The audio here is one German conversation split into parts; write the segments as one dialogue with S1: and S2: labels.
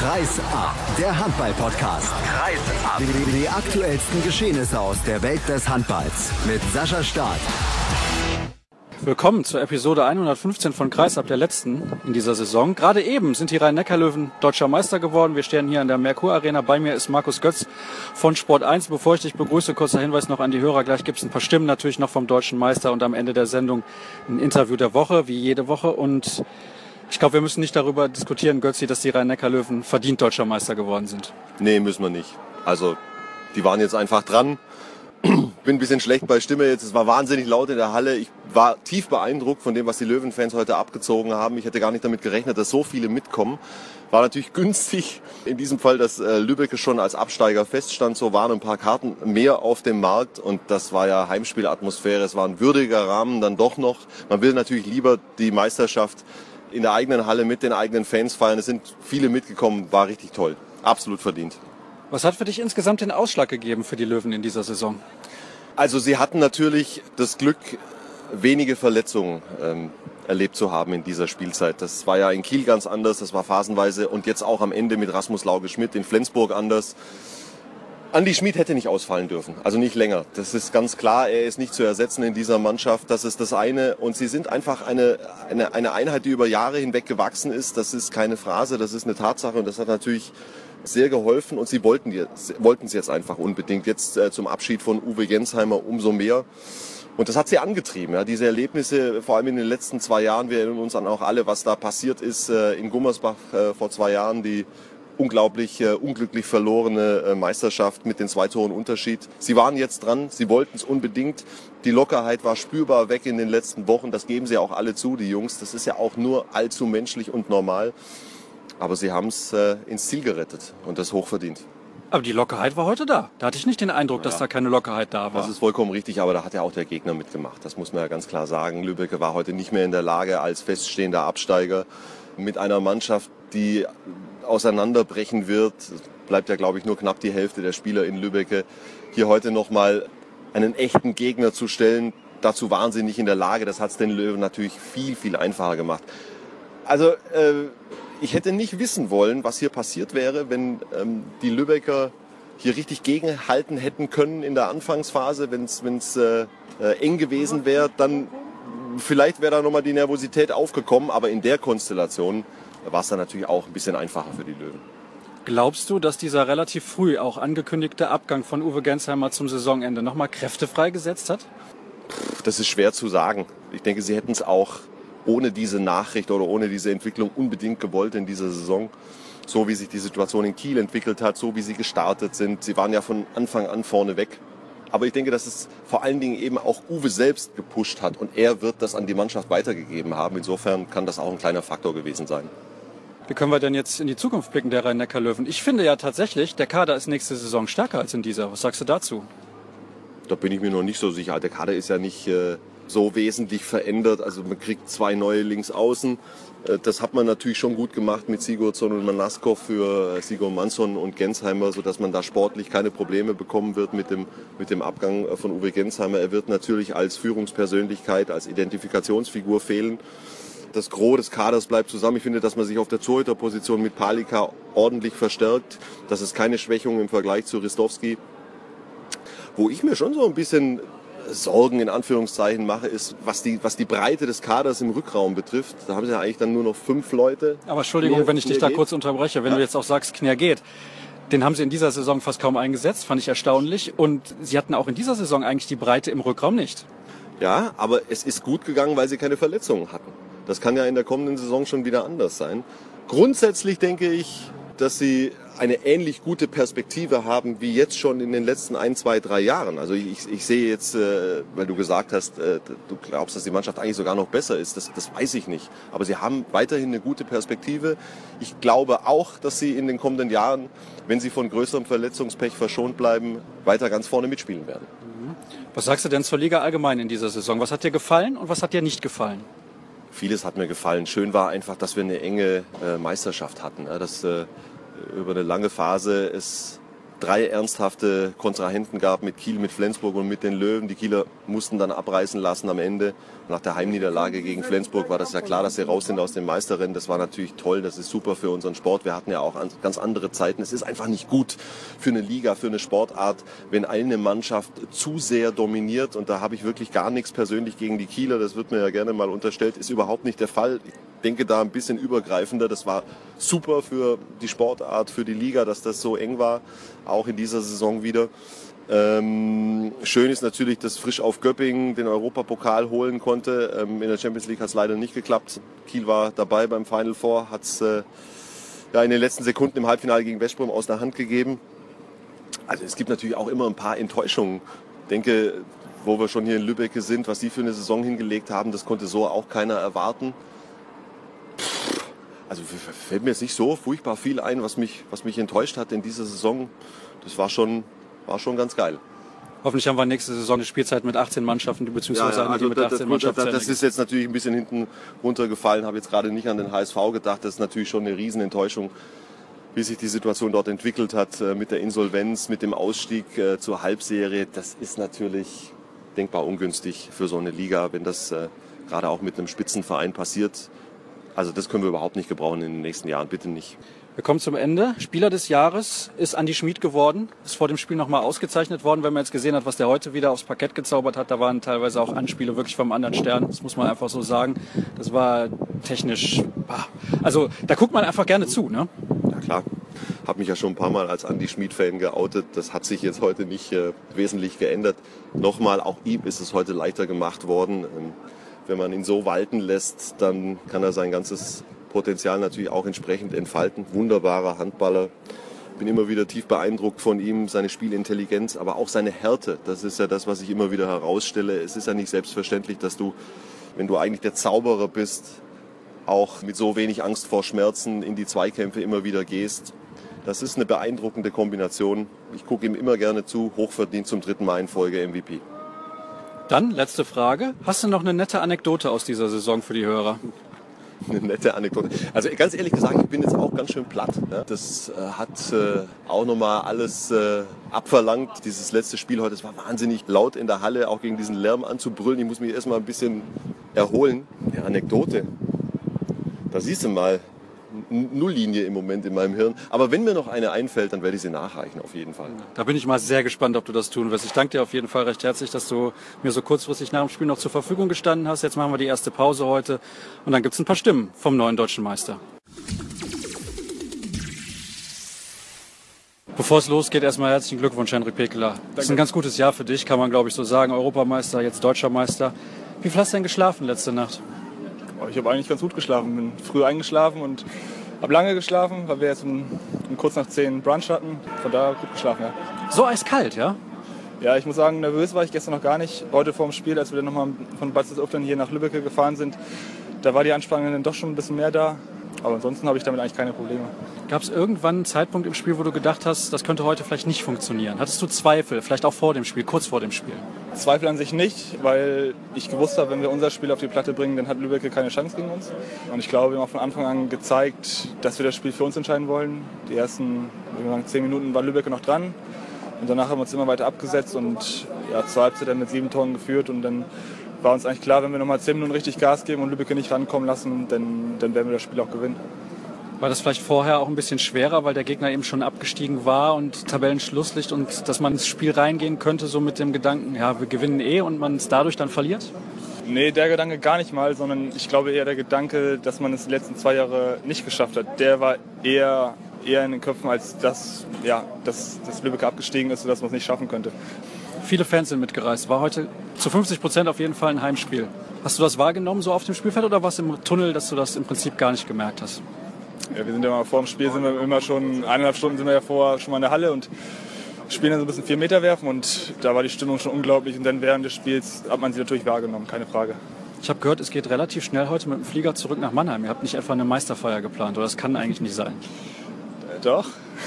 S1: Kreis ab, der Handball-Podcast. Kreis ab. Die aktuellsten Geschehnisse aus der Welt des Handballs mit Sascha Staat.
S2: Willkommen zur Episode 115 von Kreis ab, der letzten in dieser Saison. Gerade eben sind die Rhein-Neckar-Löwen deutscher Meister geworden. Wir stehen hier in der Merkur Arena. Bei mir ist Markus Götz von Sport 1. Bevor ich dich begrüße, kurzer Hinweis noch an die Hörer. Gleich gibt es ein paar Stimmen natürlich noch vom deutschen Meister und am Ende der Sendung ein Interview der Woche, wie jede Woche. Und ich glaube, wir müssen nicht darüber diskutieren, Götzi, dass die Rhein-Neckar-Löwen verdient deutscher Meister geworden sind.
S3: Nee, müssen wir nicht. Also, die waren jetzt einfach dran. Bin ein bisschen schlecht bei Stimme jetzt. Es war wahnsinnig laut in der Halle. Ich war tief beeindruckt von dem, was die Löwen-Fans heute abgezogen haben. Ich hätte gar nicht damit gerechnet, dass so viele mitkommen. War natürlich günstig in diesem Fall, dass Lübeck schon als Absteiger feststand. So waren ein paar Karten mehr auf dem Markt und das war ja Heimspielatmosphäre. Es war ein würdiger Rahmen dann doch noch. Man will natürlich lieber die Meisterschaft in der eigenen Halle mit den eigenen Fans feiern. Es sind viele mitgekommen, war richtig toll. Absolut verdient.
S2: Was hat für dich insgesamt den Ausschlag gegeben für die Löwen in dieser Saison?
S3: Also sie hatten natürlich das Glück, wenige Verletzungen erlebt zu haben in dieser Spielzeit. Das war ja in Kiel ganz anders, das war phasenweise und jetzt auch am Ende mit Rasmus Lauge-Schmidt in Flensburg anders. Andi Schmid hätte nicht ausfallen dürfen, also nicht länger. Das ist ganz klar, er ist nicht zu ersetzen in dieser Mannschaft, das ist das eine. Und sie sind einfach eine Einheit, die über Jahre hinweg gewachsen ist. Das ist keine Phrase, das ist eine Tatsache und das hat natürlich sehr geholfen. Und sie wollten es jetzt einfach unbedingt. Jetzt zum Abschied von Uwe Gensheimer umso mehr. Und das hat sie angetrieben, ja, diese Erlebnisse, vor allem in den letzten 2 Jahren. Wir erinnern uns an auch alle, was da passiert ist in Gummersbach vor 2 Jahren, die unglaublich unglücklich verlorene Meisterschaft mit den 2 Toren Unterschied. Sie waren jetzt dran, sie wollten es unbedingt. Die Lockerheit war spürbar weg in den letzten Wochen. Das geben sie auch alle zu, die Jungs. Das ist ja auch nur allzu menschlich und normal. Aber sie haben es ins Ziel gerettet und das hochverdient.
S2: Aber die Lockerheit war heute da. Da hatte ich nicht den Eindruck, dass da keine Lockerheit da war.
S3: Das ist vollkommen richtig, aber da hat ja auch der Gegner mitgemacht. Das muss man ja ganz klar sagen. Lübeck war heute nicht mehr in der Lage, als feststehender Absteiger mit einer Mannschaft, die auseinanderbrechen wird, bleibt ja, glaube ich, nur knapp die Hälfte der Spieler in Lübeck, hier heute nochmal einen echten Gegner zu stellen. Dazu waren sie nicht in der Lage. Das hat es den Löwen natürlich viel, viel einfacher gemacht. Also ich hätte nicht wissen wollen, was hier passiert wäre, wenn die Lübecker hier richtig gegenhalten hätten können in der Anfangsphase. Wenn es eng gewesen wäre, dann vielleicht wäre da nochmal die Nervosität aufgekommen. Aber in der Konstellation war es dann natürlich auch ein bisschen einfacher für die Löwen.
S2: Glaubst du, dass dieser relativ früh auch angekündigte Abgang von Uwe Gensheimer zum Saisonende nochmal Kräfte freigesetzt hat?
S3: Das ist schwer zu sagen. Ich denke, sie hätten es auch ohne diese Nachricht oder ohne diese Entwicklung unbedingt gewollt in dieser Saison. So wie sich die Situation in Kiel entwickelt hat, so wie sie gestartet sind. Sie waren ja von Anfang an vorne weg. Aber ich denke, dass es vor allen Dingen eben auch Uwe selbst gepusht hat. Und er wird das an die Mannschaft weitergegeben haben. Insofern kann das auch ein kleiner Faktor gewesen sein.
S2: Wie können wir denn jetzt in die Zukunft blicken, der Rhein-Neckar-Löwen? Ich finde ja tatsächlich, der Kader ist nächste Saison stärker als in dieser. Was sagst du dazu?
S3: Da bin ich mir noch nicht so sicher. Der Kader ist ja nicht so wesentlich verändert. Also man kriegt 2 neue Linksaußen. Das hat man natürlich schon gut gemacht mit Sigurdsson und Manaskov für Sigurdsson und Gensheimer, sodass man da sportlich keine Probleme bekommen wird mit dem Abgang von Uwe Gensheimer. Er wird natürlich als Führungspersönlichkeit, als Identifikationsfigur fehlen. Das Gros des Kaders bleibt zusammen. Ich finde, dass man sich auf der Torhüterposition mit Palika ordentlich verstärkt. Das ist keine Schwächung im Vergleich zu Ristovski. Wo ich mir schon so ein bisschen Sorgen in Anführungszeichen mache, ist, was die Breite des Kaders im Rückraum betrifft. Da haben sie ja eigentlich dann nur noch 5 Leute.
S2: Aber Entschuldigung, wenn ich dich da kurz unterbreche, wenn du jetzt auch sagst, Knär geht. Den haben sie in dieser Saison fast kaum eingesetzt, fand ich erstaunlich. Und sie hatten auch in dieser Saison eigentlich die Breite im Rückraum nicht.
S3: Ja, aber es ist gut gegangen, weil sie keine Verletzungen hatten. Das kann ja in der kommenden Saison schon wieder anders sein. Grundsätzlich denke ich, dass sie eine ähnlich gute Perspektive haben wie jetzt schon in den letzten 1, 2, 3 Jahren. Also ich sehe jetzt, weil du gesagt hast, du glaubst, dass die Mannschaft eigentlich sogar noch besser ist. Das weiß ich nicht. Aber sie haben weiterhin eine gute Perspektive. Ich glaube auch, dass sie in den kommenden Jahren, wenn sie von größerem Verletzungspech verschont bleiben, weiter ganz vorne mitspielen werden.
S2: Was sagst du denn zur Liga allgemein in dieser Saison? Was hat dir gefallen und was hat dir nicht gefallen?
S3: Vieles hat mir gefallen. Schön war einfach, dass wir eine enge Meisterschaft hatten. Dass über eine lange Phase es 3 ernsthafte Kontrahenten gab mit Kiel, mit Flensburg und mit den Löwen. Die Kieler mussten dann abreißen lassen am Ende. Nach der Heimniederlage gegen Flensburg war das ja klar, dass sie raus sind aus dem Meisterrennen. Das war natürlich toll, das ist super für unseren Sport. Wir hatten ja auch ganz andere Zeiten. Es ist einfach nicht gut für eine Liga, für eine Sportart, wenn eine Mannschaft zu sehr dominiert. Und da habe ich wirklich gar nichts persönlich gegen die Kieler. Das wird mir ja gerne mal unterstellt. Ist überhaupt nicht der Fall. Ich denke da ein bisschen übergreifender. Das war super für die Sportart, für die Liga, dass das so eng war. Auch in dieser Saison wieder. Schön ist natürlich, dass Frisch auf Göppingen den Europapokal holen konnte. In der Champions League hat es leider nicht geklappt. Kiel war dabei beim Final Four, hat es in den letzten Sekunden im Halbfinale gegen Westbrom aus der Hand gegeben. Also es gibt natürlich auch immer ein paar Enttäuschungen. Ich denke, wo wir schon hier in Lübeck sind, was die für eine Saison hingelegt haben, das konnte so auch keiner erwarten. Also fällt mir jetzt nicht so furchtbar viel ein, was mich enttäuscht hat in dieser Saison. Das war schon ganz geil.
S2: Hoffentlich haben wir nächste Saison eine Spielzeit mit 18 Mannschaften, beziehungsweise eine, die mit 18 Mannschaften.
S3: Das ist jetzt natürlich ein bisschen hinten runtergefallen. Habe jetzt gerade nicht an den HSV gedacht. Das ist natürlich schon eine Riesenenttäuschung, wie sich die Situation dort entwickelt hat mit der Insolvenz, mit dem Ausstieg zur Halbserie. Das ist natürlich denkbar ungünstig für so eine Liga, wenn das gerade auch mit einem Spitzenverein passiert. Also das können wir überhaupt nicht gebrauchen in den nächsten Jahren, bitte nicht.
S2: Wir kommen zum Ende. Spieler des Jahres ist Andi Schmid geworden. Ist vor dem Spiel nochmal ausgezeichnet worden, wenn man jetzt gesehen hat, was der heute wieder aufs Parkett gezaubert hat. Da waren teilweise auch Anspiele wirklich vom anderen Stern. Das muss man einfach so sagen. Das war technisch, also da guckt man einfach gerne zu, ne?
S3: Ja klar. Habe mich ja schon ein paar Mal als Andi Schmid-Fan geoutet. Das hat sich jetzt heute nicht wesentlich geändert. Nochmal, auch ihm ist es heute leichter gemacht worden. Wenn man ihn so walten lässt, dann kann er sein ganzes Potenzial natürlich auch entsprechend entfalten. Wunderbarer Handballer. Bin immer wieder tief beeindruckt von ihm, seine Spielintelligenz, aber auch seine Härte. Das ist ja das, was ich immer wieder herausstelle. Es ist ja nicht selbstverständlich, dass du, wenn du eigentlich der Zauberer bist, auch mit so wenig Angst vor Schmerzen in die Zweikämpfe immer wieder gehst. Das ist eine beeindruckende Kombination. Ich gucke ihm immer gerne zu, hochverdient zum 3. Mal in Folge MVP.
S2: Dann, letzte Frage. Hast du noch eine nette Anekdote aus dieser Saison für die Hörer?
S3: Eine nette Anekdote. Also ganz ehrlich gesagt, ich bin jetzt auch ganz schön platt. Ne? Das hat auch nochmal alles abverlangt. Dieses letzte Spiel heute, es war wahnsinnig laut in der Halle, auch gegen diesen Lärm anzubrüllen. Ich muss mich erstmal ein bisschen erholen. Ja, Anekdote. Da siehst du mal, Nulllinie im Moment in meinem Hirn. Aber wenn mir noch eine einfällt, dann werde ich sie nachreichen, auf jeden Fall.
S2: Da bin ich mal sehr gespannt, ob du das tun wirst. Ich danke dir auf jeden Fall recht herzlich, dass du mir so kurzfristig nach dem Spiel noch zur Verfügung gestanden hast. Jetzt machen wir die erste Pause heute und dann gibt es ein paar Stimmen vom neuen deutschen Meister. Bevor es losgeht, erstmal herzlichen Glückwunsch, Henrik Pekeler. Das ist ein ganz gutes Jahr für dich, kann man glaube ich so sagen. Europameister, jetzt Deutscher Meister. Wie viel hast du denn geschlafen letzte Nacht?
S4: Ich habe eigentlich ganz gut geschlafen, bin früh eingeschlafen und habe lange geschlafen, weil wir jetzt kurz nach 10 Brunch hatten. Von daher gut geschlafen, ja.
S2: So eiskalt, ja?
S4: Ja, ich muss sagen, nervös war ich gestern noch gar nicht. Heute vor dem Spiel, als wir dann nochmal von Bad Salzuflen hier nach Lübeck gefahren sind, da war die Anspannung dann doch schon ein bisschen mehr da. Aber ansonsten habe ich damit eigentlich keine Probleme.
S2: Gab es irgendwann einen Zeitpunkt im Spiel, wo du gedacht hast, das könnte heute vielleicht nicht funktionieren? Hattest du Zweifel, vielleicht auch vor dem Spiel, kurz vor dem Spiel?
S4: Zweifel an sich nicht, weil ich gewusst habe, wenn wir unser Spiel auf die Platte bringen, dann hat Lübeck keine Chance gegen uns. Und ich glaube, wir haben von Anfang an gezeigt, dass wir das Spiel für uns entscheiden wollen. Die ersten 10 Minuten war Lübeck noch dran. Und danach haben wir uns immer weiter abgesetzt und ja, zur Halbzeit dann mit 7 Toren geführt. Und dann war uns eigentlich klar, wenn wir nochmal 10 Minuten richtig Gas geben und Lübeck nicht rankommen lassen, dann werden wir das Spiel auch gewinnen.
S2: War das vielleicht vorher auch ein bisschen schwerer, weil der Gegner eben schon abgestiegen war und Tabellenschlusslicht und dass man ins Spiel reingehen könnte, so mit dem Gedanken, ja, wir gewinnen und man es dadurch dann verliert?
S4: Nee, der Gedanke gar nicht mal, sondern ich glaube eher der Gedanke, dass man es die letzten 2 Jahre nicht geschafft hat. Der war eher in den Köpfen, als dass Lübeck abgestiegen ist, sodass man es nicht schaffen könnte.
S2: Viele Fans sind mitgereist. War heute zu 50% auf jeden Fall ein Heimspiel. Hast du das wahrgenommen so auf dem Spielfeld oder war es im Tunnel, dass du das im Prinzip gar nicht gemerkt hast?
S4: Ja, wir sind ja mal vor dem Spiel, sind wir immer schon 1,5 Stunden sind wir ja vorher schon mal in der Halle und spielen dann so ein bisschen 4 Meter werfen und da war die Stimmung schon unglaublich und dann während des Spiels hat man sie natürlich wahrgenommen, keine Frage.
S2: Ich habe gehört, es geht relativ schnell heute mit dem Flieger zurück nach Mannheim. Ihr habt nicht etwa eine Meisterfeier geplant oder das kann eigentlich nicht sein?
S4: Doch,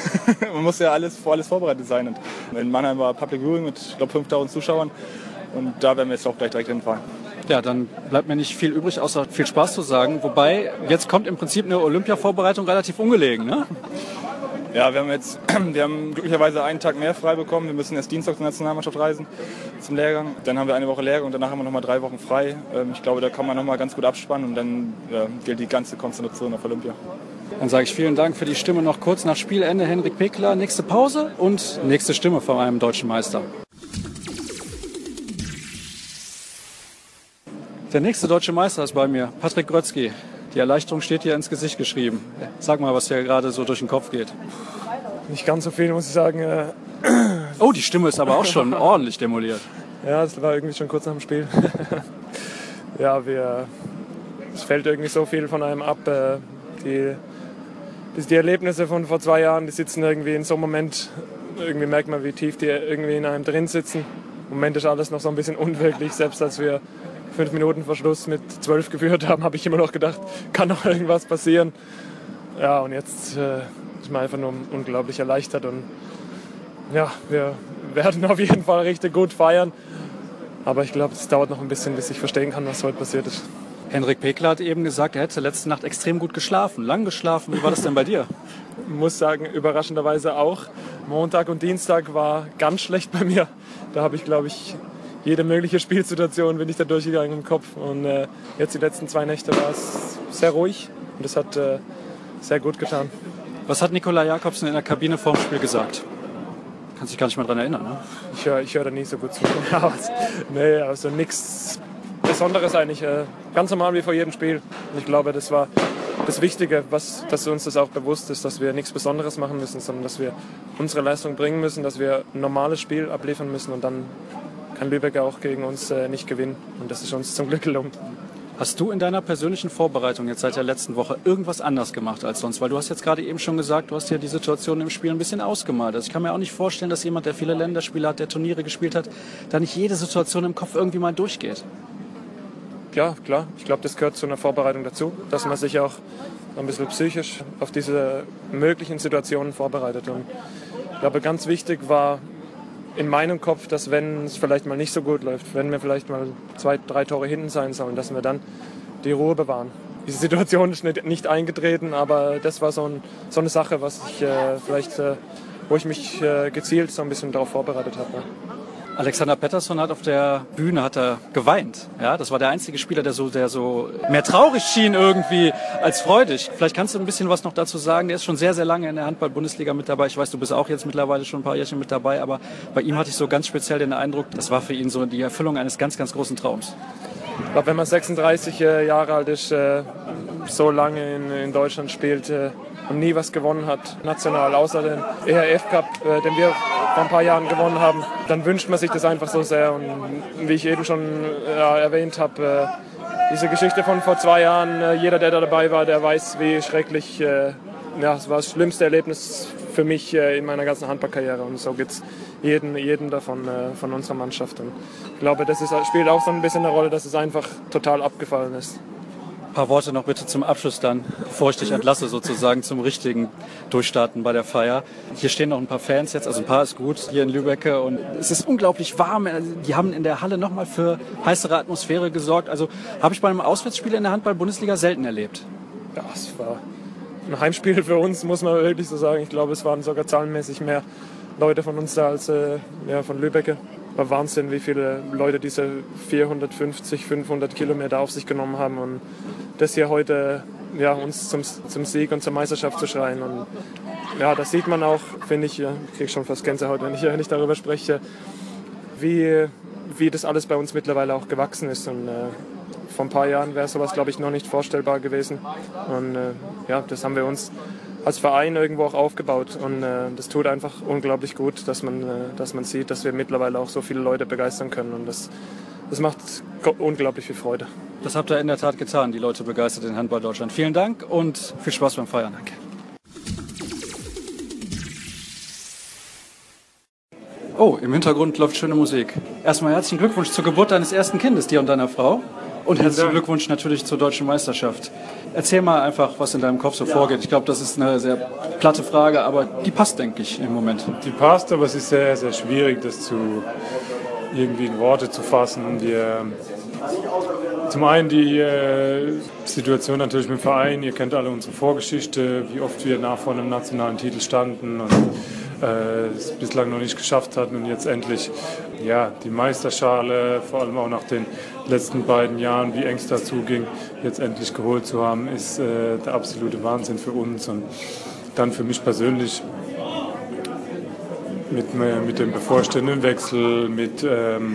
S4: man muss ja alles vorbereitet sein und in Mannheim war Public Viewing mit, ich glaube, 5.000 Zuschauern und da werden wir jetzt auch gleich direkt hinfahren.
S2: Ja, dann bleibt mir nicht viel übrig, außer viel Spaß zu sagen. Wobei, jetzt kommt im Prinzip eine Olympia-Vorbereitung relativ ungelegen, ne?
S4: Ja, wir haben glücklicherweise einen Tag mehr frei bekommen. Wir müssen erst Dienstag zur Nationalmannschaft reisen, zum Lehrgang. Dann haben wir eine Woche Lehrgang und danach haben wir nochmal 3 Wochen frei. Ich glaube, da kann man nochmal ganz gut abspannen und dann gilt die ganze Konzentration auf Olympia.
S2: Dann sage ich vielen Dank für die Stimme noch kurz nach Spielende. Henrik Pekler, nächste Pause und nächste Stimme von einem deutschen Meister. Der nächste deutsche Meister ist bei mir, Patrick Grötzky. Die Erleichterung steht hier ins Gesicht geschrieben. Sag mal, was dir gerade so durch den Kopf geht.
S5: Nicht ganz so viel, muss ich sagen.
S2: Oh, die Stimme ist aber auch schon ordentlich demoliert.
S5: Ja, das war irgendwie schon kurz nach dem Spiel. Ja, es fällt irgendwie so viel von einem ab. Die Erlebnisse von vor 2 Jahren, die sitzen irgendwie in so einem Moment, irgendwie merkt man, wie tief die irgendwie in einem drin sitzen. Im Moment ist alles noch so ein bisschen unwirklich, selbst als wir 5 Minuten vor Schluss mit 12 geführt haben, habe ich immer noch gedacht, kann noch irgendwas passieren. Ja, und jetzt ist man einfach nur unglaublich erleichtert und ja, wir werden auf jeden Fall richtig gut feiern. Aber ich glaube, es dauert noch ein bisschen, bis ich verstehen kann, was heute passiert ist.
S2: Henrik Pekler hat eben gesagt, er hätte letzte Nacht extrem gut geschlafen, lang geschlafen. Wie war das denn bei dir?
S5: Ich muss sagen, überraschenderweise auch. Montag und Dienstag war ganz schlecht bei mir. Da habe ich, glaube ich, jede mögliche Spielsituation bin ich da durchgegangen im Kopf. Und jetzt die letzten 2 Nächte war es sehr ruhig und das hat sehr gut getan.
S2: Was hat Nikolai Jakobsen in der Kabine vorm Spiel gesagt? Kannst dich gar nicht mehr daran erinnern, ne?
S5: Ich höre da nie so gut zu. Nee, also nichts Besonderes eigentlich. Ganz normal wie vor jedem Spiel. Und ich glaube, das war das Wichtige, dass uns das auch bewusst ist, dass wir nichts Besonderes machen müssen, sondern dass wir unsere Leistung bringen müssen, dass wir ein normales Spiel abliefern müssen und dann kann Lübeck auch gegen uns nicht gewinnen. Und das ist uns zum Glück gelungen.
S2: Hast du in deiner persönlichen Vorbereitung jetzt seit der letzten Woche irgendwas anders gemacht als sonst? Weil du hast jetzt gerade eben schon gesagt, du hast ja die Situation im Spiel ein bisschen ausgemalt. Also ich kann mir auch nicht vorstellen, dass jemand, der viele Länderspiele hat, der Turniere gespielt hat, da nicht jede Situation im Kopf irgendwie mal durchgeht.
S5: Ja, klar. Ich glaube, das gehört zu einer Vorbereitung dazu, dass man sich auch ein bisschen psychisch auf diese möglichen Situationen vorbereitet. Und ich glaube, ganz wichtig war in meinem Kopf, dass wenn es vielleicht mal nicht so gut läuft, wenn wir vielleicht mal 2, 3 Tore hinten sein sollen, dass wir dann die Ruhe bewahren. Diese Situation ist nicht eingetreten, aber das war so eine Sache, wo ich mich gezielt so ein bisschen darauf vorbereitet habe. Ja.
S2: Alexander Pettersson hat auf der Bühne geweint. Ja, das war der einzige Spieler, der so mehr traurig schien irgendwie als freudig. Vielleicht kannst du ein bisschen was noch dazu sagen. Der ist schon sehr, sehr lange in der Handball-Bundesliga mit dabei. Ich weiß, du bist auch jetzt mittlerweile schon ein paar Jährchen mit dabei, aber bei ihm hatte ich so ganz speziell den Eindruck, das war für ihn so die Erfüllung eines ganz, ganz großen Traums.
S5: Ich glaube, wenn man 36 Jahre alt ist, so lange in Deutschland spielt und nie was gewonnen hat, national, außer den EHF Cup, den wir vor ein paar Jahren gewonnen haben, dann wünscht man sich das einfach so sehr. Und wie ich eben schon erwähnt habe, diese Geschichte von vor 2 Jahren, jeder, der da dabei war, der weiß, wie schrecklich, es war das schlimmste Erlebnis für mich in meiner ganzen Handballkarriere. Und so geht es jedem davon von unserer Mannschaft. Und ich glaube, das spielt auch so ein bisschen eine Rolle, dass es einfach total abgefallen ist.
S2: Ein paar Worte noch bitte zum Abschluss dann, bevor ich dich entlasse sozusagen zum richtigen Durchstarten bei der Feier. Hier stehen noch ein paar Fans jetzt, also ein paar ist gut, hier in Lübeck und es ist unglaublich warm. Die haben in der Halle nochmal für heißere Atmosphäre gesorgt. Also habe ich bei einem Auswärtsspiel in der Handball-Bundesliga selten erlebt.
S5: Ja, es war ein Heimspiel für uns, muss man wirklich so sagen. Ich glaube, es waren sogar zahlenmäßig mehr Leute von uns da als von Lübeck. War Wahnsinn, wie viele Leute diese 450, 500 Kilometer auf sich genommen haben und das hier heute uns zum Sieg und zur Meisterschaft zu schreien. Und ja, das sieht man auch, finde ich, kriege schon fast Gänsehaut, wenn ich darüber spreche, wie das alles bei uns mittlerweile auch gewachsen ist. Und vor ein paar Jahren wäre sowas, glaube ich, noch nicht vorstellbar gewesen. Und das haben wir uns als Verein irgendwo auch aufgebaut und das tut einfach unglaublich gut, dass man sieht, dass wir mittlerweile auch so viele Leute begeistern können und das macht unglaublich viel Freude.
S2: Das habt ihr in der Tat getan, die Leute begeistert in Handball Deutschland. Vielen Dank und viel Spaß beim Feiern. Danke. Oh, im Hintergrund läuft schöne Musik. Erstmal herzlichen Glückwunsch zur Geburt deines ersten Kindes, dir und deiner Frau. Und herzlichen Glückwunsch natürlich zur Deutschen Meisterschaft. Erzähl mal einfach, was in deinem Kopf so vorgeht. Ich glaube, das ist eine sehr platte Frage, aber die passt, denke ich, im Moment.
S6: Die passt, aber es ist sehr, sehr schwierig, das irgendwie in Worte zu fassen. Zum einen die Situation natürlich mit dem Verein. Ihr kennt alle unsere Vorgeschichte, wie oft wir nach vor einem nationalen Titel standen und es bislang noch nicht geschafft hatten und jetzt endlich die Meisterschale, vor allem auch nach den letzten beiden Jahren, wie eng es dazu ging, jetzt endlich geholt zu haben, ist der absolute Wahnsinn für uns. Und dann für mich persönlich mit dem bevorstehenden Wechsel, mit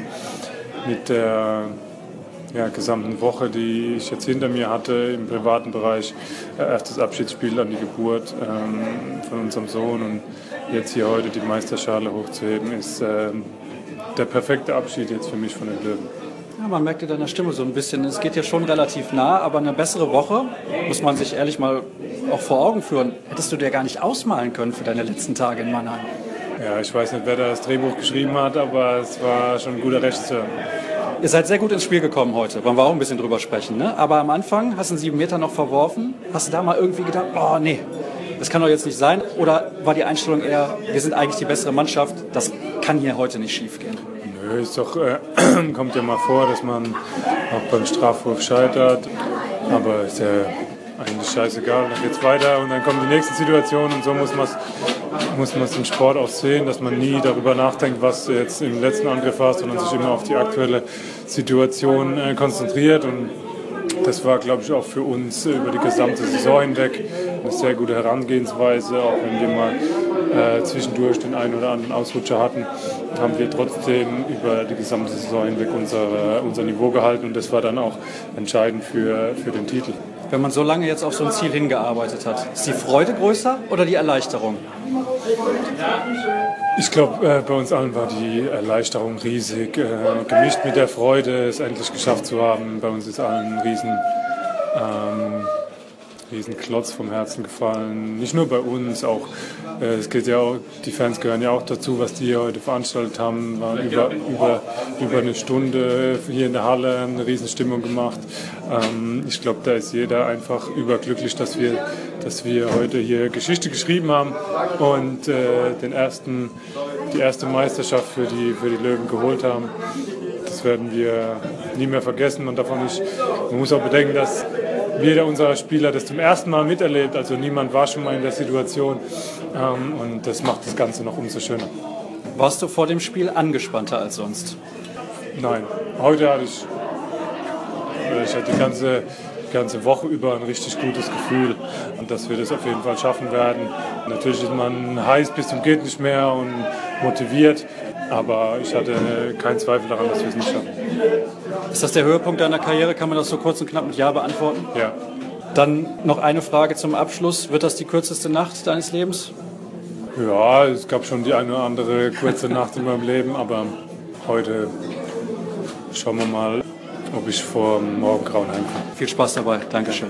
S6: der gesamten Woche, die ich jetzt hinter mir hatte im privaten Bereich, erstes Abschiedsspiel an die Geburt von unserem Sohn und jetzt hier heute die Meisterschale hochzuheben, ist der perfekte Abschied jetzt für mich von den Löwen.
S2: Ja, man merkt in deiner Stimme so ein bisschen, es geht ja schon relativ nah, aber eine bessere Woche, muss man sich ehrlich mal auch vor Augen führen, hättest du dir gar nicht ausmalen können für deine letzten Tage in Mannheim.
S6: Ja, ich weiß nicht, wer da das Drehbuch geschrieben hat, aber es war schon ein guter Regisseur.
S2: Ihr seid sehr gut ins Spiel gekommen heute, wollen wir auch ein bisschen drüber sprechen, ne? Aber am Anfang hast du einen 7 Meter noch verworfen, hast du da mal irgendwie gedacht, oh nee, das kann doch jetzt nicht sein? Oder war die Einstellung eher, wir sind eigentlich die bessere Mannschaft, das kann hier heute nicht schief gehen?
S6: Nö, ist doch, kommt ja mal vor, dass man auch beim Strafwurf scheitert, aber ist ja eigentlich scheißegal, dann geht's weiter und dann kommt die nächste Situation und so muss man es im Sport auch sehen, dass man nie darüber nachdenkt, was du jetzt im letzten Angriff hast, sondern sich immer auf die aktuelle Situation konzentriert und das war, glaube ich, auch für uns über die gesamte Saison hinweg eine sehr gute Herangehensweise, auch wenn wir mal zwischendurch den einen oder anderen Ausrutscher hatten, haben wir trotzdem über die gesamte Saison hinweg unser Niveau gehalten und das war dann auch entscheidend für den Titel.
S2: Wenn man so lange jetzt auf so ein Ziel hingearbeitet hat, ist die Freude größer oder die Erleichterung?
S6: Ich glaube, bei uns allen war die Erleichterung riesig, gemischt mit der Freude, es endlich geschafft zu haben. Bei uns ist allen ein riesen Klotz vom Herzen gefallen. Nicht nur bei uns, auch es geht ja auch, die Fans gehören ja auch dazu, was die hier heute veranstaltet haben, waren über eine Stunde hier in der Halle, eine riesen Stimmung gemacht. Ich glaube, da ist jeder einfach überglücklich, dass wir heute hier Geschichte geschrieben haben und die erste Meisterschaft für die Löwen geholt haben. Das werden wir nie mehr vergessen. Man muss auch bedenken, dass jeder unserer Spieler das zum ersten Mal miterlebt. Also niemand war schon mal in der Situation und das macht das Ganze noch umso schöner.
S2: Warst du vor dem Spiel angespannter als sonst?
S6: Nein, heute hatte ich die ganze Woche über ein richtig gutes Gefühl und dass wir das auf jeden Fall schaffen werden. Natürlich ist man heiß bis zum geht nicht mehr und motiviert, aber ich hatte keinen Zweifel daran, dass wir es nicht schaffen.
S2: Ist das der Höhepunkt deiner Karriere? Kann man das so kurz und knapp mit Ja beantworten?
S6: Ja.
S2: Dann noch eine Frage zum Abschluss. Wird das die kürzeste Nacht deines Lebens?
S6: Ja, es gab schon die eine oder andere kurze Nacht in meinem Leben, aber heute schauen wir mal, ob ich vor Morgengrauen heimkomme.
S2: Viel Spaß dabei. Dankeschön.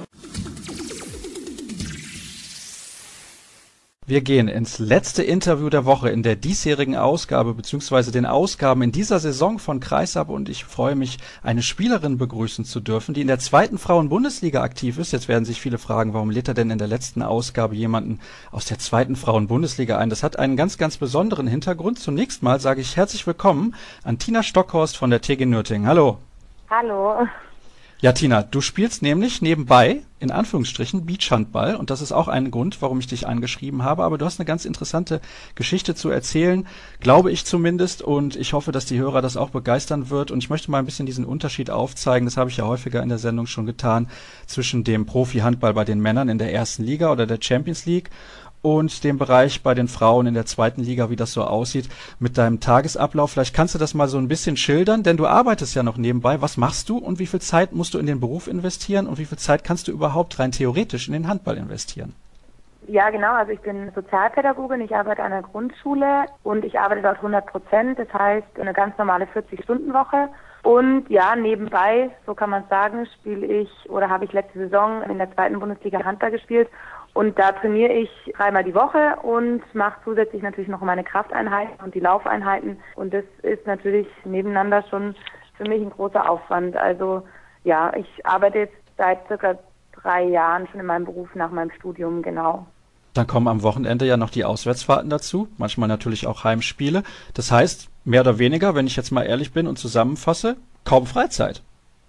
S2: Wir gehen ins letzte Interview der Woche in der diesjährigen Ausgabe bzw. den Ausgaben in dieser Saison von Kreisab und ich freue mich, eine Spielerin begrüßen zu dürfen, die in der 2. Frauen-Bundesliga aktiv ist. Jetzt werden sich viele fragen, warum lädt er denn in der letzten Ausgabe jemanden aus der 2. Frauen-Bundesliga ein? Das hat einen ganz, ganz besonderen Hintergrund. Zunächst mal sage ich herzlich willkommen an Tina Stockhorst von der TG Nürtingen. Hallo.
S7: Hallo.
S2: Ja, Tina, du spielst nämlich nebenbei, in Anführungsstrichen, Beachhandball und das ist auch ein Grund, warum ich dich angeschrieben habe, aber du hast eine ganz interessante Geschichte zu erzählen, glaube ich zumindest und ich hoffe, dass die Hörer das auch begeistern wird und ich möchte mal ein bisschen diesen Unterschied aufzeigen, das habe ich ja häufiger in der Sendung schon getan, zwischen dem Profi-Handball bei den Männern in der 1. Liga oder der Champions League und dem Bereich bei den Frauen in der 2. Liga, wie das so aussieht, mit deinem Tagesablauf. Vielleicht kannst du das mal so ein bisschen schildern, denn du arbeitest ja noch nebenbei. Was machst du und wie viel Zeit musst du in den Beruf investieren und wie viel Zeit kannst du überhaupt rein theoretisch in den Handball investieren?
S7: Ja, genau. Also ich bin Sozialpädagogin, ich arbeite an der Grundschule und ich arbeite dort 100%. Das heißt, eine ganz normale 40-Stunden-Woche. Und ja, nebenbei, so kann man sagen, habe ich letzte Saison in der 2. Bundesliga Handball gespielt. Und da trainiere ich 3-mal die Woche und mache zusätzlich natürlich noch meine Krafteinheiten und die Laufeinheiten. Und das ist natürlich nebeneinander schon für mich ein großer Aufwand. Also ja, ich arbeite jetzt seit circa 3 Jahren schon in meinem Beruf nach meinem Studium, genau.
S2: Dann kommen am Wochenende ja noch die Auswärtsfahrten dazu, manchmal natürlich auch Heimspiele. Das heißt, mehr oder weniger, wenn ich jetzt mal ehrlich bin und zusammenfasse, kaum Freizeit.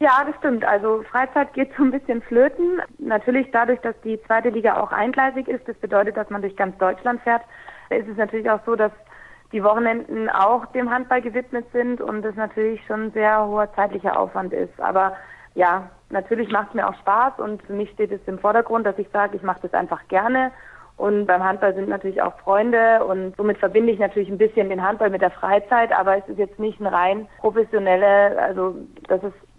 S7: Ja, das stimmt. Also Freizeit geht so ein bisschen flöten. Natürlich dadurch, dass die zweite Liga auch eingleisig ist, das bedeutet, dass man durch ganz Deutschland fährt, ist es natürlich auch so, dass die Wochenenden auch dem Handball gewidmet sind und es natürlich schon ein sehr hoher zeitlicher Aufwand ist. Aber ja, natürlich macht es mir auch Spaß und für mich steht es im Vordergrund, dass ich sage, ich mache das einfach gerne. Und beim Handball sind natürlich auch Freunde und somit verbinde ich natürlich ein bisschen den Handball mit der Freizeit, aber es ist jetzt nicht ein rein professionelle, also dass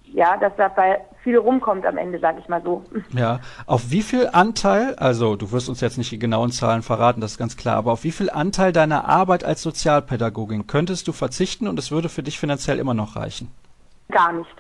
S7: dabei viel rumkommt am Ende, sage ich mal so.
S2: Ja, auf wie viel Anteil, also du wirst uns jetzt nicht die genauen Zahlen verraten, das ist ganz klar, aber auf wie viel Anteil deiner Arbeit als Sozialpädagogin könntest du verzichten und es würde für dich finanziell immer noch reichen?
S7: Gar nicht.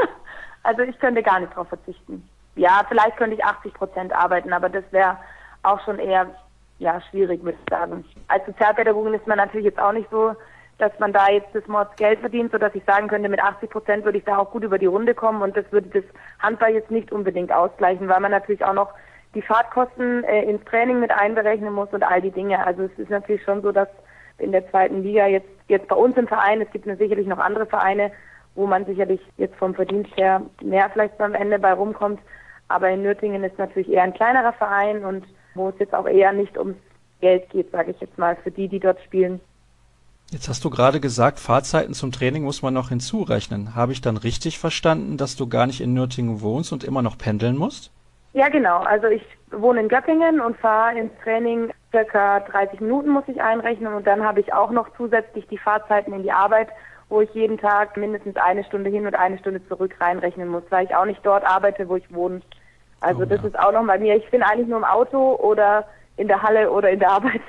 S7: Also ich könnte gar nicht drauf verzichten. Ja, vielleicht könnte ich 80% arbeiten, aber das wäre auch schon eher schwierig, würde ich sagen. Als Sozialpädagogin ist man natürlich jetzt auch nicht so, dass man da jetzt das Mords Geld verdient, sodass ich sagen könnte, mit 80% würde ich da auch gut über die Runde kommen und das würde das Handball jetzt nicht unbedingt ausgleichen, weil man natürlich auch noch die Fahrtkosten ins Training mit einberechnen muss und all die Dinge. Also es ist natürlich schon so, dass in der zweiten Liga jetzt bei uns im Verein, es gibt sicherlich noch andere Vereine, wo man sicherlich jetzt vom Verdienst her mehr vielleicht am Ende bei rumkommt, aber in Nürtingen ist natürlich eher ein kleinerer Verein und wo es jetzt auch eher nicht ums Geld geht, sage ich jetzt mal, für die dort spielen.
S2: Jetzt hast du gerade gesagt, Fahrzeiten zum Training muss man noch hinzurechnen. Habe ich dann richtig verstanden, dass du gar nicht in Nürtingen wohnst und immer noch pendeln musst?
S7: Ja, genau. Also ich wohne in Göppingen und fahre ins Training circa 30 Minuten muss ich einrechnen und dann habe ich auch noch zusätzlich die Fahrzeiten in die Arbeit, wo ich jeden Tag mindestens 1 Stunde hin und 1 Stunde zurück reinrechnen muss, weil ich auch nicht dort arbeite, wo ich wohne. Also das ist auch noch bei mir. Ich bin eigentlich nur im Auto oder in der Halle oder in der Arbeit.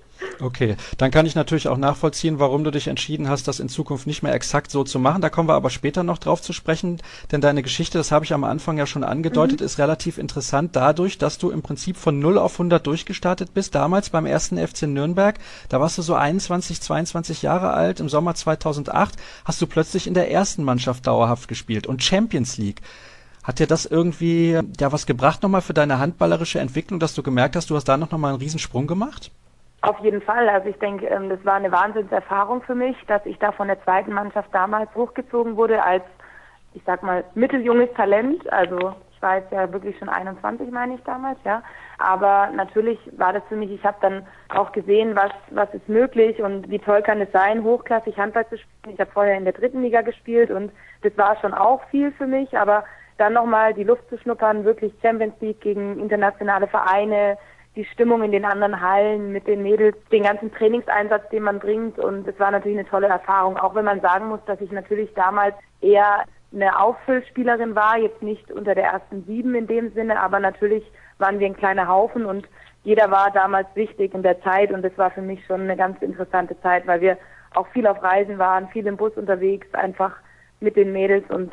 S2: Okay, dann kann ich natürlich auch nachvollziehen, warum du dich entschieden hast, das in Zukunft nicht mehr exakt so zu machen. Da kommen wir aber später noch drauf zu sprechen, denn deine Geschichte, das habe ich am Anfang ja schon angedeutet, ist relativ interessant dadurch, dass du im Prinzip von 0 auf 100 durchgestartet bist, damals beim 1. FC Nürnberg. Da warst du so 21, 22 Jahre alt. Im Sommer 2008 hast du plötzlich in der ersten Mannschaft dauerhaft gespielt und Champions League. Hat dir das irgendwie was gebracht nochmal für deine handballerische Entwicklung, dass du gemerkt hast, du hast da nochmal einen Riesensprung gemacht?
S7: Auf jeden Fall. Also ich denke, das war eine Wahnsinnserfahrung für mich, dass ich da von der zweiten Mannschaft damals hochgezogen wurde als, ich sag mal, mitteljunges Talent. Also ich war jetzt ja wirklich schon 21, meine ich damals, ja. Aber natürlich war das für mich, ich habe dann auch gesehen, was ist möglich und wie toll kann es sein, hochklassig Handball zu spielen. Ich habe vorher in der 3. Liga gespielt und das war schon auch viel für mich, aber dann nochmal die Luft zu schnuppern, wirklich Champions League gegen internationale Vereine, die Stimmung in den anderen Hallen mit den Mädels, den ganzen Trainingseinsatz, den man bringt. Und es war natürlich eine tolle Erfahrung, auch wenn man sagen muss, dass ich natürlich damals eher eine Auffüllspielerin war, jetzt nicht unter der ersten 7 in dem Sinne, aber natürlich waren wir ein kleiner Haufen und jeder war damals wichtig in der Zeit und das war für mich schon eine ganz interessante Zeit, weil wir auch viel auf Reisen waren, viel im Bus unterwegs, einfach mit den Mädels und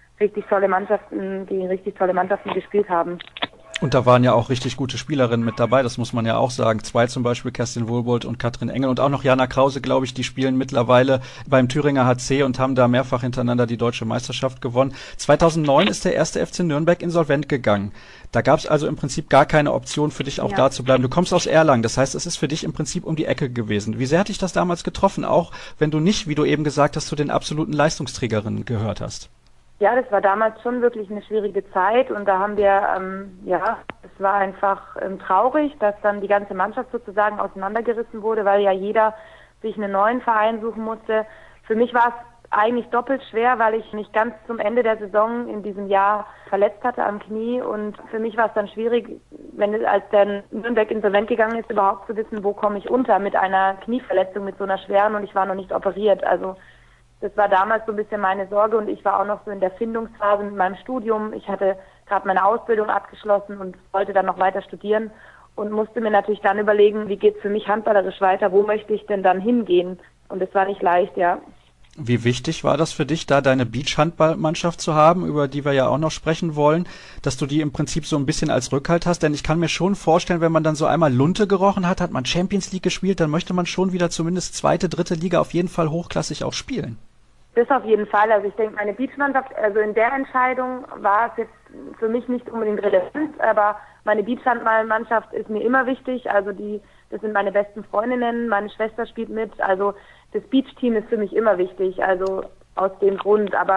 S7: gegen richtig tolle Mannschaften gespielt haben.
S2: Und da waren ja auch richtig gute Spielerinnen mit dabei, das muss man ja auch sagen. 2 zum Beispiel, Kerstin Wohlbold und Katrin Engel und auch noch Jana Krause, glaube ich, die spielen mittlerweile beim Thüringer HC und haben da mehrfach hintereinander die deutsche Meisterschaft gewonnen. 2009 ist der 1. FC Nürnberg insolvent gegangen. Da gab es also im Prinzip gar keine Option für dich auch da zu bleiben. Du kommst aus Erlangen, das heißt, es ist für dich im Prinzip um die Ecke gewesen. Wie sehr hat dich das damals getroffen, auch wenn du nicht, wie du eben gesagt hast, zu den absoluten Leistungsträgerinnen gehört hast?
S7: Ja, das war damals schon wirklich eine schwierige Zeit und da haben wir, es war einfach traurig, dass dann die ganze Mannschaft sozusagen auseinandergerissen wurde, weil ja jeder sich einen neuen Verein suchen musste. Für mich war es eigentlich doppelt schwer, weil ich mich ganz zum Ende der Saison in diesem Jahr verletzt hatte am Knie und für mich war es dann schwierig, als der Nürnberg insolvent gegangen ist, überhaupt zu wissen, wo komme ich unter mit einer Knieverletzung, mit so einer schweren und ich war noch nicht operiert, also das war damals so ein bisschen meine Sorge und ich war auch noch so in der Findungsphase mit meinem Studium. Ich hatte gerade meine Ausbildung abgeschlossen und wollte dann noch weiter studieren und musste mir natürlich dann überlegen, wie geht's für mich handballerisch weiter, wo möchte ich denn dann hingehen? Und das war nicht leicht, ja.
S2: Wie wichtig war das für dich, da deine Beach-Handballmannschaft zu haben, über die wir ja auch noch sprechen wollen, dass du die im Prinzip so ein bisschen als Rückhalt hast? Denn ich kann mir schon vorstellen, wenn man dann so einmal Lunte gerochen hat, hat man Champions League gespielt, dann möchte man schon wieder zumindest 2., 3. Liga auf jeden Fall hochklassig auch spielen.
S7: Das auf jeden Fall. Also ich denke, meine Beachmannschaft, also in der Entscheidung war es jetzt für mich nicht unbedingt relevant, aber meine Beachhandballmannschaft ist mir immer wichtig. Also das sind meine besten Freundinnen, meine Schwester spielt mit. Also das Beach-Team ist für mich immer wichtig, also aus dem Grund. Aber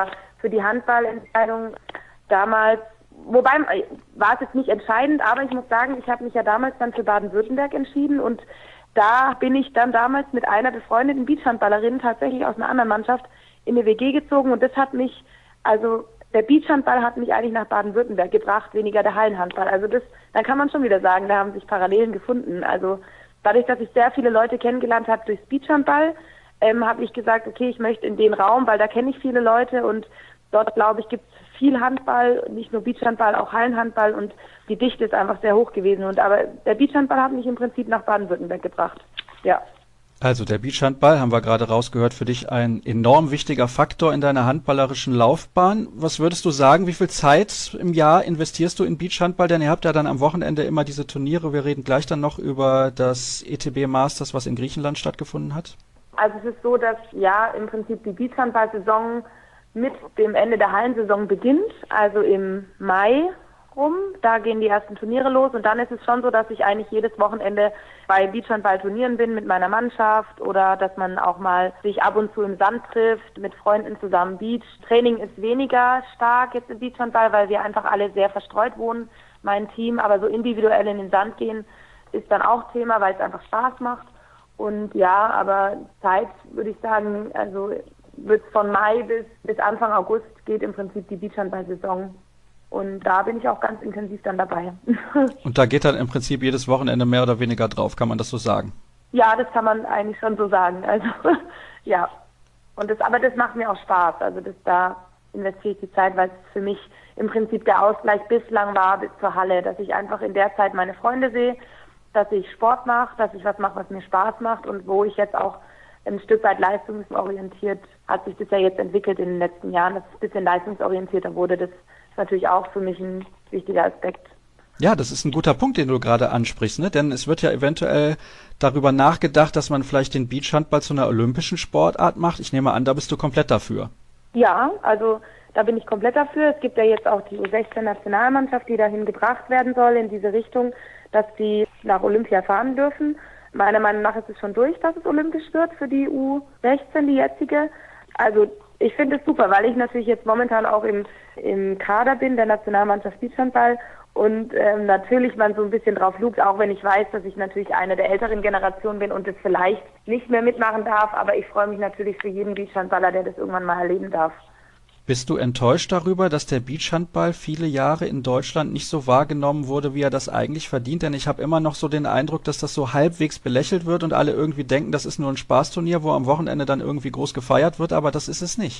S7: für die Handballentscheidung damals, wobei war es jetzt nicht entscheidend, aber ich muss sagen, ich habe mich ja damals dann für Baden-Württemberg entschieden und da bin ich dann damals mit einer befreundeten Beachhandballerin tatsächlich aus einer anderen Mannschaft in eine WG gezogen und das hat mich, also der Beachhandball hat mich eigentlich nach Baden-Württemberg gebracht, weniger der Hallenhandball. Also dann kann man schon wieder sagen, da haben sich Parallelen gefunden. Also dadurch, dass ich sehr viele Leute kennengelernt habe durchs Beachhandball, habe ich gesagt, okay, ich möchte in den Raum, weil da kenne ich viele Leute und dort, glaube ich, gibt es viel Handball, nicht nur Beachhandball, auch Hallenhandball und die Dichte ist einfach sehr hoch gewesen. Aber der Beachhandball hat mich im Prinzip nach Baden-Württemberg gebracht. Ja.
S2: Also der Beachhandball, haben wir gerade rausgehört, für dich ein enorm wichtiger Faktor in deiner handballerischen Laufbahn. Was würdest du sagen, wie viel Zeit im Jahr investierst du in Beachhandball? Denn ihr habt ja dann am Wochenende immer diese Turniere. Wir reden gleich dann noch über das ETB Masters, was in Griechenland stattgefunden hat.
S7: Also es ist so, dass ja im Prinzip die Beachhandball-Saison mit dem Ende der Hallensaison beginnt, also im Mai rum. Da gehen die ersten Turniere los und dann ist es schon so, dass ich eigentlich jedes Wochenende bei Beachhandball-Turnieren bin mit meiner Mannschaft oder dass man auch mal sich ab und zu im Sand trifft, mit Freunden zusammen Beach. Training ist weniger stark jetzt im Beachhandball, weil wir einfach alle sehr verstreut wohnen, mein Team, aber so individuell in den Sand gehen ist dann auch Thema, weil es einfach Spaß macht. Und ja, aber Zeit würde ich sagen, also wird von Mai bis Anfang August geht im Prinzip die Beachhandball-Saison. Und da bin ich auch ganz intensiv dann dabei.
S2: Und da geht dann im Prinzip jedes Wochenende mehr oder weniger drauf, kann man das so sagen?
S7: Ja, das kann man eigentlich schon so sagen. Also ja. Aber das macht mir auch Spaß. Also da investiere ich die Zeit, weil es für mich im Prinzip der Ausgleich bislang war bis zur Halle, dass ich einfach in der Zeit meine Freunde sehe, dass ich Sport mache, dass ich was mache, was mir Spaß macht und wo ich jetzt auch ein Stück weit leistungsorientiert, hat sich das ja jetzt entwickelt in den letzten Jahren, dass es ein bisschen leistungsorientierter wurde. Das ist natürlich auch für mich ein wichtiger Aspekt.
S2: Ja, das ist ein guter Punkt, den du gerade ansprichst, ne? Denn es wird ja eventuell darüber nachgedacht, dass man vielleicht den Beachhandball zu einer olympischen Sportart macht. Ich nehme an, da bist du komplett dafür.
S7: Ja, also da bin ich komplett dafür. Es gibt ja jetzt auch die U16-Nationalmannschaft, die dahin gebracht werden soll in diese Richtung, dass die nach Olympia fahren dürfen. Meiner Meinung nach ist es schon durch, dass es olympisch wird für die U16, die jetzige. Also ich finde es super, weil ich natürlich jetzt momentan auch im Kader bin, der Nationalmannschaft Beachhandball und natürlich man so ein bisschen drauf lugt, auch wenn ich weiß, dass ich natürlich eine der älteren Generationen bin und das vielleicht nicht mehr mitmachen darf, aber ich freue mich natürlich für jeden Beachhandballer, der das irgendwann mal erleben darf.
S2: Bist du enttäuscht darüber, dass der Beachhandball viele Jahre in Deutschland nicht so wahrgenommen wurde, wie er das eigentlich verdient? Denn ich habe immer noch so den Eindruck, dass das so halbwegs belächelt wird und alle irgendwie denken, das ist nur ein Spaßturnier, wo am Wochenende dann irgendwie groß gefeiert wird, aber das ist es nicht.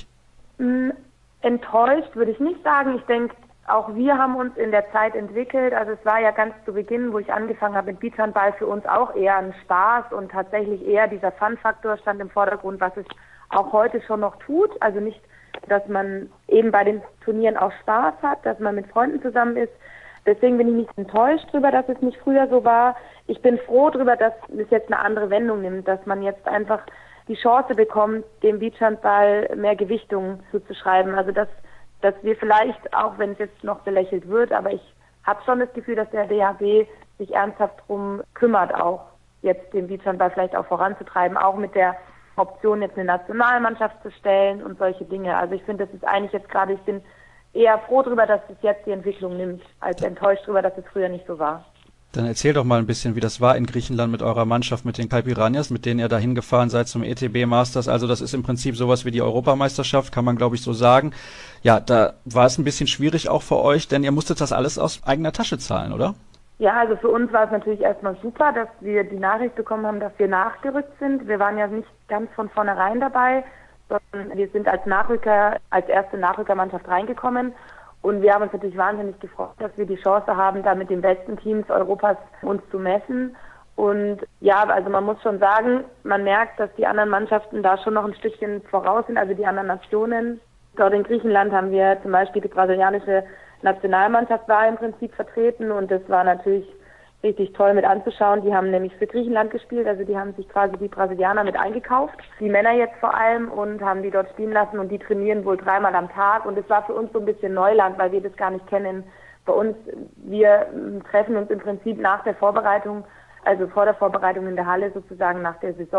S7: Enttäuscht würde ich nicht sagen. Ich denke, auch wir haben uns in der Zeit entwickelt. Also es war ja ganz zu Beginn, wo ich angefangen habe mit Beachhandball, für uns auch eher ein Spaß und tatsächlich eher dieser Fun-Faktor stand im Vordergrund, was es auch heute schon noch tut. Also nicht, dass man eben bei den Turnieren auch Spaß hat, dass man mit Freunden zusammen ist. Deswegen bin ich nicht enttäuscht darüber, dass es nicht früher so war. Ich bin froh darüber, dass es jetzt eine andere Wendung nimmt, dass man jetzt einfach die Chance bekommt, dem Beachhandball mehr Gewichtung zuzuschreiben. Also dass wir vielleicht, auch wenn es jetzt noch belächelt wird, aber ich habe schon das Gefühl, dass der DHB sich ernsthaft darum kümmert, auch jetzt den Beachhandball vielleicht auch voranzutreiben, auch mit der Option, jetzt eine Nationalmannschaft zu stellen und solche Dinge. Also ich finde, das ist eigentlich jetzt gerade, ich bin eher froh darüber, dass es jetzt die Entwicklung nimmt, als enttäuscht darüber, dass es früher nicht so war.
S2: Dann erzähl doch mal ein bisschen, wie das war in Griechenland mit eurer Mannschaft, mit den Caipiranhas, mit denen ihr da hingefahren seid zum ETB Masters. Also das ist im Prinzip sowas wie die Europameisterschaft, kann man glaube ich so sagen. Ja, da war es ein bisschen schwierig auch für euch, denn ihr musstet das alles aus eigener Tasche zahlen, oder?
S7: Ja, also für uns war es natürlich erstmal super, dass wir die Nachricht bekommen haben, dass wir nachgerückt sind. Wir waren ja nicht ganz von vornherein dabei, sondern wir sind als erste Nachrückermannschaft reingekommen. Und wir haben uns natürlich wahnsinnig gefreut, dass wir die Chance haben, da mit den besten Teams Europas uns zu messen. Und ja, also man muss schon sagen, man merkt, dass die anderen Mannschaften da schon noch ein Stückchen voraus sind, also die anderen Nationen. Dort in Griechenland haben wir zum Beispiel die brasilianische Nationalmannschaft war im Prinzip vertreten und das war natürlich richtig toll mit anzuschauen. Die haben nämlich für Griechenland gespielt, also die haben sich quasi die Brasilianer mit eingekauft, die Männer jetzt vor allem, und haben die dort spielen lassen und die trainieren wohl 3-mal am Tag und das war für uns so ein bisschen Neuland, weil wir das gar nicht kennen. Bei uns, wir treffen uns im Prinzip nach der Vorbereitung, also vor der Vorbereitung in der Halle sozusagen nach der Saison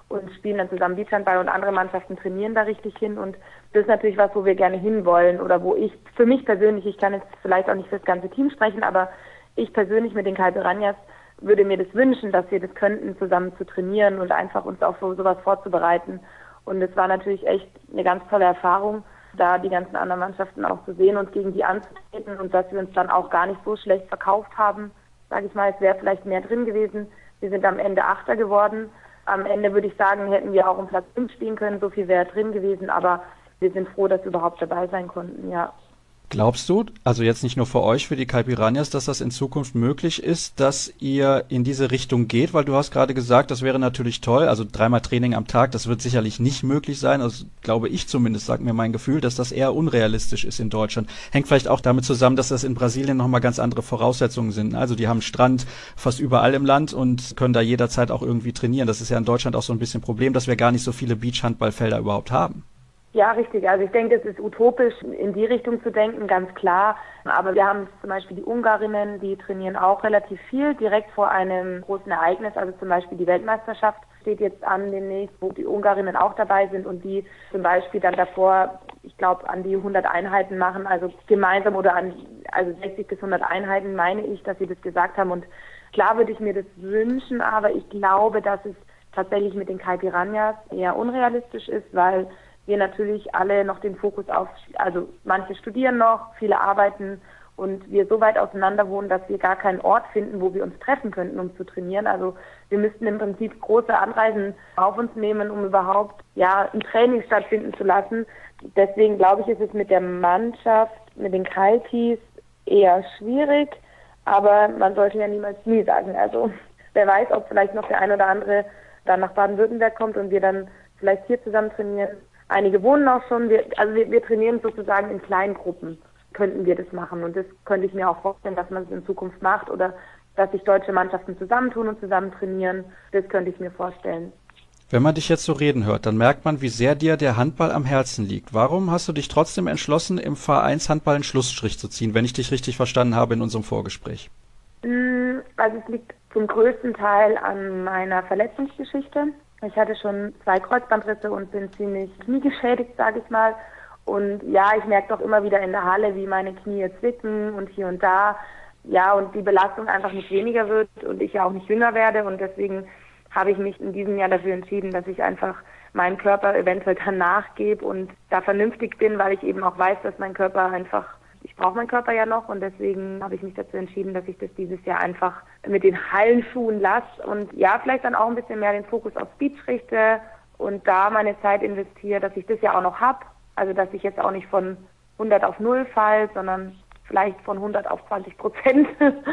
S7: und spielen dann zusammen Beachhandball und andere Mannschaften trainieren da richtig hin und das ist natürlich was, wo wir gerne hinwollen oder wo ich, für mich persönlich, ich kann jetzt vielleicht auch nicht für das ganze Team sprechen, aber ich persönlich mit den Caipiranhas würde mir das wünschen, dass wir das könnten, zusammen zu trainieren und einfach uns auf sowas vorzubereiten. Und es war natürlich echt eine ganz tolle Erfahrung, da die ganzen anderen Mannschaften auch zu sehen und gegen die anzutreten und dass wir uns dann auch gar nicht so schlecht verkauft haben. Sage ich mal, es wäre vielleicht mehr drin gewesen. Wir sind am Ende Achter geworden. Am Ende würde ich sagen, hätten wir auch um Platz 5 spielen können. So viel wäre drin gewesen, aber wir sind froh, dass wir überhaupt dabei sein konnten, ja.
S2: Glaubst du, also jetzt nicht nur für euch, für die Caipiranhas, dass das in Zukunft möglich ist, dass ihr in diese Richtung geht? Weil du hast gerade gesagt, das wäre natürlich toll, also 3-mal Training am Tag, das wird sicherlich nicht möglich sein. Also glaube ich zumindest, sagt mir mein Gefühl, dass das eher unrealistisch ist in Deutschland. Hängt vielleicht auch damit zusammen, dass das in Brasilien nochmal ganz andere Voraussetzungen sind. Also die haben Strand fast überall im Land und können da jederzeit auch irgendwie trainieren. Das ist ja in Deutschland auch so ein bisschen ein Problem, dass wir gar nicht so viele Beachhandballfelder überhaupt haben.
S7: Ja, richtig. Also ich denke, es ist utopisch, in die Richtung zu denken, ganz klar. Aber wir haben zum Beispiel die Ungarinnen, die trainieren auch relativ viel direkt vor einem großen Ereignis. Also zum Beispiel die Weltmeisterschaft steht jetzt an demnächst, wo die Ungarinnen auch dabei sind und die zum Beispiel dann davor, ich glaube, an die 100 Einheiten machen, also gemeinsam oder also 60 bis 100 Einheiten, meine ich, dass sie das gesagt haben. Und klar würde ich mir das wünschen, aber ich glaube, dass es tatsächlich mit den Caipiranhas eher unrealistisch ist, weil wir natürlich alle noch den Fokus auf, also manche studieren noch, viele arbeiten und wir so weit auseinander wohnen, dass wir gar keinen Ort finden, wo wir uns treffen könnten, um zu trainieren. Also wir müssten im Prinzip große Anreisen auf uns nehmen, um überhaupt ein Training stattfinden zu lassen. Deswegen glaube ich, ist es mit der Mannschaft, mit den Caipis eher schwierig, aber man sollte ja niemals nie sagen. Also wer weiß, ob vielleicht noch der ein oder andere dann nach Baden-Württemberg kommt und wir dann vielleicht hier zusammen trainieren. Einige wohnen auch schon, wir trainieren sozusagen in kleinen Gruppen, könnten wir das machen. Und das könnte ich mir auch vorstellen, dass man es in Zukunft macht oder dass sich deutsche Mannschaften zusammentun und zusammen trainieren. Das könnte ich mir vorstellen.
S2: Wenn man dich jetzt so reden hört, dann merkt man, wie sehr dir der Handball am Herzen liegt. Warum hast du dich trotzdem entschlossen, im Vereinshandball einen Schlussstrich zu ziehen, wenn ich dich richtig verstanden habe in unserem Vorgespräch?
S7: Also es liegt zum größten Teil an meiner Verletzungsgeschichte. Ich hatte schon 2 Kreuzbandrisse und bin ziemlich kniegeschädigt, sage ich mal. Und ja, ich merke doch immer wieder in der Halle, wie meine Knie zwicken und hier und da. Ja, und die Belastung einfach nicht weniger wird und ich ja auch nicht jünger werde. Und deswegen habe ich mich in diesem Jahr dafür entschieden, dass ich einfach meinen Körper eventuell dann nachgebe und da vernünftig bin, weil ich eben auch weiß, dass mein Körper einfach, ich brauche meinen Körper ja noch und deswegen habe ich mich dazu entschieden, dass ich das dieses Jahr einfach mit den Hallenschuhen lasse und ja, vielleicht dann auch ein bisschen mehr den Fokus auf Speed richte und da meine Zeit investiere, dass ich das ja auch noch habe. Also, dass ich jetzt auch nicht von 100 auf 0 falle, sondern vielleicht von 100 auf 20%.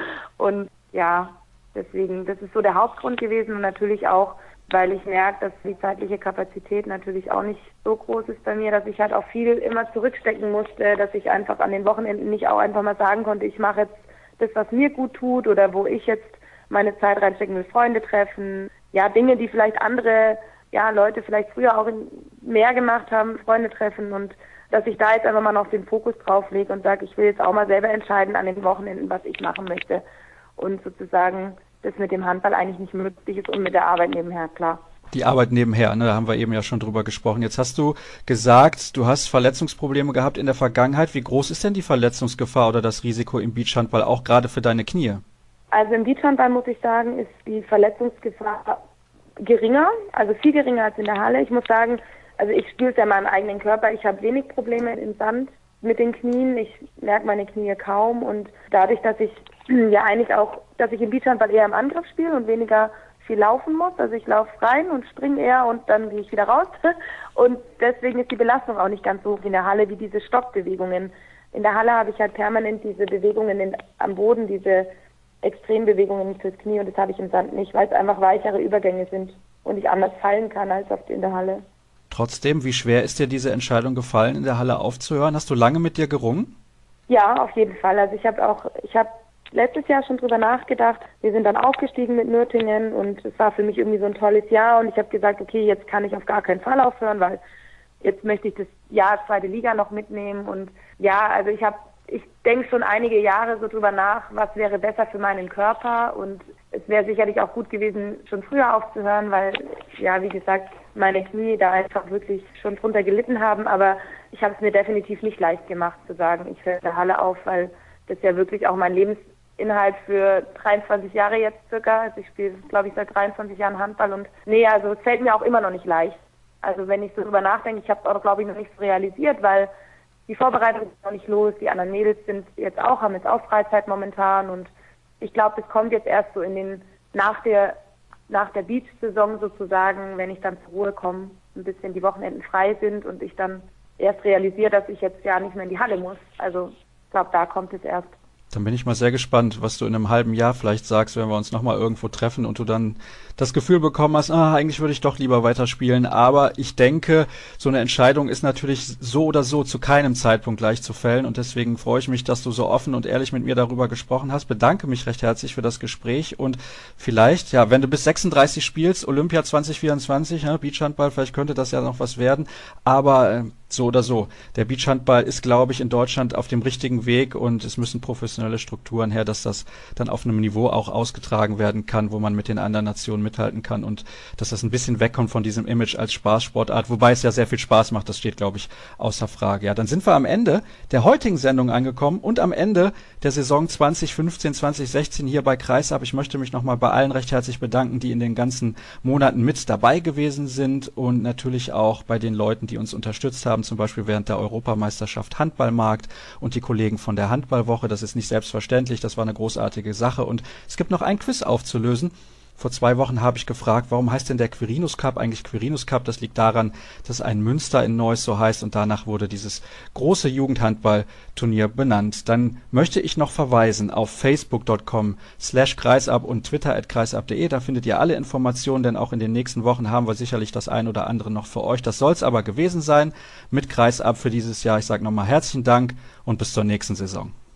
S7: Und ja, deswegen, das ist so der Hauptgrund gewesen und natürlich auch, weil ich merke, dass die zeitliche Kapazität natürlich auch nicht so groß ist bei mir, dass ich halt auch viel immer zurückstecken musste, dass ich einfach an den Wochenenden nicht auch einfach mal sagen konnte, ich mache jetzt das, was mir gut tut oder wo ich jetzt meine Zeit reinstecken will, Freunde treffen, ja, Dinge, die vielleicht andere, ja, Leute vielleicht früher auch mehr gemacht haben, Freunde treffen und dass ich da jetzt einfach mal noch den Fokus drauf lege und sage, ich will jetzt auch mal selber entscheiden an den Wochenenden, was ich machen möchte und sozusagen das mit dem Handball eigentlich nicht möglich ist und mit der Arbeit nebenher, klar.
S2: Die Arbeit nebenher, ne, da haben wir eben ja schon drüber gesprochen. Jetzt hast du gesagt, du hast Verletzungsprobleme gehabt in der Vergangenheit. Wie groß ist denn die Verletzungsgefahr oder das Risiko im Beachhandball, auch gerade für deine Knie?
S7: Also im Beachhandball muss ich sagen, ist die Verletzungsgefahr geringer, also viel geringer als in der Halle. Ich muss sagen, also ich spüre es ja in meinem eigenen Körper, ich habe wenig Probleme im Sand mit den Knien, ich merke meine Knie kaum und dadurch, dass ich ja eigentlich auch, dass ich im Beachhandball eher im Angriff spiele und weniger viel laufen muss, also ich laufe rein und springe eher und dann gehe ich wieder raus und deswegen ist die Belastung auch nicht ganz so hoch wie in der Halle, wie diese Stockbewegungen. In der Halle habe ich halt permanent diese Bewegungen am Boden, diese Extrembewegungen fürs Knie und das habe ich im Sand nicht, weil es einfach weichere Übergänge sind und ich anders fallen kann als in der Halle.
S2: Trotzdem, wie schwer ist dir diese Entscheidung gefallen, in der Halle aufzuhören? Hast du lange mit dir gerungen?
S7: Ja, auf jeden Fall. Also ich habe letztes Jahr schon drüber nachgedacht. Wir sind dann aufgestiegen mit Nürtingen und es war für mich irgendwie so ein tolles Jahr und ich habe gesagt, okay, jetzt kann ich auf gar keinen Fall aufhören, weil jetzt möchte ich das Jahr 2. Liga noch mitnehmen und ja, also ich habe ich denke schon einige Jahre so drüber nach, was wäre besser für meinen Körper, und es wäre sicherlich auch gut gewesen, schon früher aufzuhören, weil, ja, wie gesagt, meine Knie da einfach wirklich schon drunter gelitten haben, aber ich habe es mir definitiv nicht leicht gemacht zu sagen, ich höre in der Halle auf, weil das ja wirklich auch mein Lebensinhalt für 23 Jahre jetzt circa, also ich spiele, glaube ich, seit 23 Jahren Handball, und also es fällt mir auch immer noch nicht leicht. Also wenn ich so drüber nachdenke, ich habe es auch, glaube ich, noch nicht so realisiert, weil die Vorbereitung ist noch nicht los, die anderen Mädels haben jetzt auch Freizeit momentan, und ich glaube, das kommt jetzt erst so nach der Beach-Saison sozusagen, wenn ich dann zur Ruhe komme, ein bisschen die Wochenenden frei sind und ich dann erst realisiere, dass ich jetzt ja nicht mehr in die Halle muss. Also ich glaube, da kommt es erst.
S2: Dann bin ich mal sehr gespannt, was du in einem halben Jahr vielleicht sagst, wenn wir uns nochmal irgendwo treffen und du dann das Gefühl bekommen hast, eigentlich würde ich doch lieber weiterspielen. Aber ich denke, so eine Entscheidung ist natürlich so oder so zu keinem Zeitpunkt leicht zu fällen. Und deswegen freue ich mich, dass du so offen und ehrlich mit mir darüber gesprochen hast. Bedanke mich recht herzlich für das Gespräch. Und vielleicht, ja, wenn du bis 36 spielst, Olympia 2024, Beachhandball, vielleicht könnte das ja noch was werden. Aber so oder so, der Beachhandball ist, glaube ich, in Deutschland auf dem richtigen Weg, und es müssen professionelle Strukturen her, dass das dann auf einem Niveau auch ausgetragen werden kann, wo man mit den anderen Nationen mithalten kann, und dass das ein bisschen wegkommt von diesem Image als Spaßsportart, wobei es ja sehr viel Spaß macht, das steht, glaube ich, außer Frage. Ja, dann sind wir am Ende der heutigen Sendung angekommen und am Ende der Saison 2015, 2016 hier bei Kreisab. Ich möchte mich nochmal bei allen recht herzlich bedanken, die in den ganzen Monaten mit dabei gewesen sind, und natürlich auch bei den Leuten, die uns unterstützt haben, zum Beispiel während der Europameisterschaft Handballmarkt und die Kollegen von der Handballwoche. Das ist nicht selbstverständlich, das war eine großartige Sache, und es gibt noch ein Quiz aufzulösen. Vor 2 Wochen habe ich gefragt, warum heißt denn der Quirinus Cup eigentlich Quirinus Cup? Das liegt daran, dass ein Münster in Neuss so heißt, und danach wurde dieses große Jugendhandballturnier benannt. Dann möchte ich noch verweisen auf facebook.com/kreisab und twitter@kreisab.de. Da findet ihr alle Informationen, denn auch in den nächsten Wochen haben wir sicherlich das ein oder andere noch für euch. Das soll es aber gewesen sein mit Kreisab für dieses Jahr. Ich sage nochmal herzlichen Dank und bis zur nächsten Saison.